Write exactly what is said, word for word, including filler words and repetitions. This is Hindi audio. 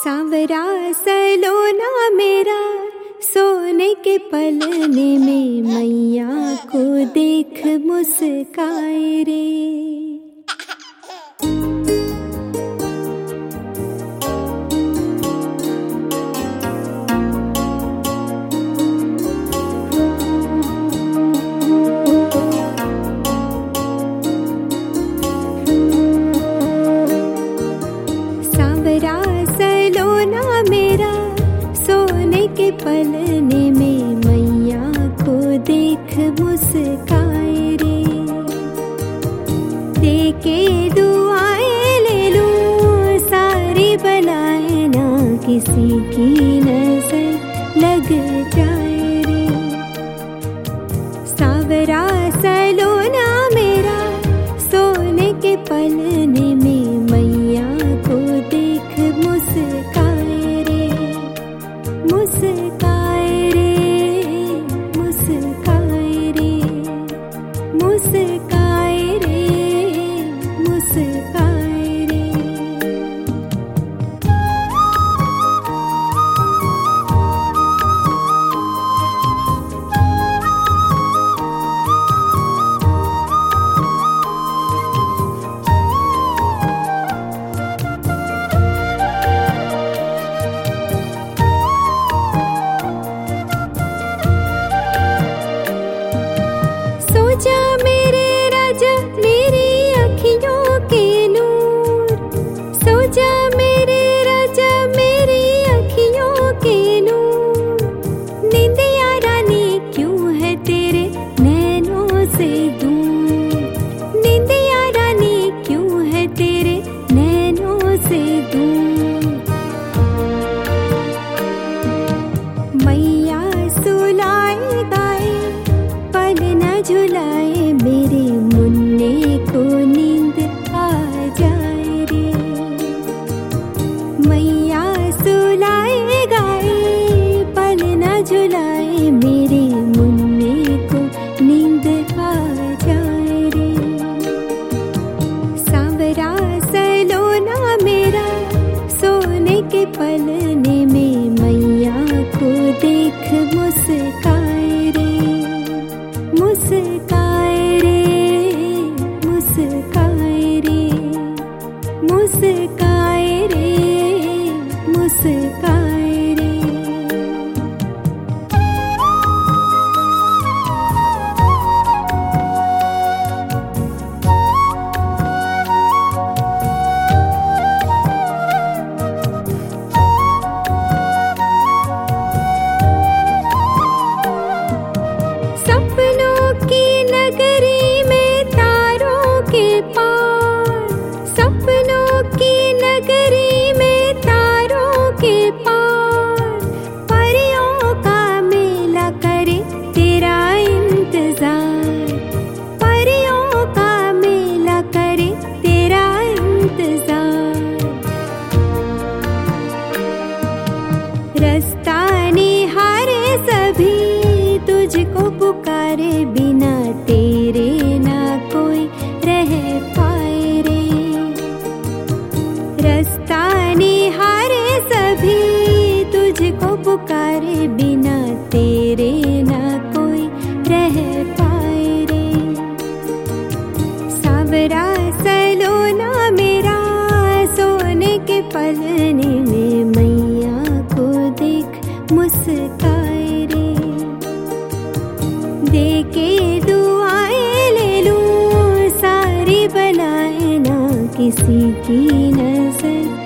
सांवरा सलोना मेरा सोने के पलने में मैया को देख मुस्काए रे। सांवरा सलोना मेरा सोने के पलने में मैया को देख मुस्काए रे। देके दुआएं ले लूं सारी बलाएं ना किसी की नजर लग जाए रे। सांवरा सलोना मेरा सोने के पलने में मैया को देख मुस्काए रे। मुस्काए रे, मुस्काए रे, मुस्काए रे, मुस्काए रे। सोचा मेरे राजा मेरी अखियों के नूर, सोचा मेरे राजा मेरी अखियों के नूर। निंदिया रानी क्यों है तेरे नैनों से दूर, निंदिया रानी क्यों है तेरे नैनों से दूर। मैया सुलाए गाए पल न झुलाए मेरे मुन्ने को नींद आ जाए रे। मैया सुलाए गाए पल न झुलाए मेरे मुन्ने को नींद आ जाए रे। सांवरा सलोना मेरा सोने के पलने में मैया को देख मुस्काए रे। मुस्काए रे, मुस्काए रे, मुस्काए रे, मुस्काए रे। सपनों की नगरी में तारों के पार, सपनों की नगरी में तारों के पार। परियों का मेला करे तेरा इंतजार, परियों का मेला करे तेरा इंतजार। रास्ता निहारे सभी तुझको पुकारे बिना तेरे ना कोई रह पाए रे। रास्ता निहारे सभी तुझको पुकारे बिना तेरे ना कोई रह पाए रे। सांवरा सलोना मेरा सोने के पलने में मैया को देख मुस्काए रे। देके दुआएं ले लूं सारी बलाएं ना किसी की नजर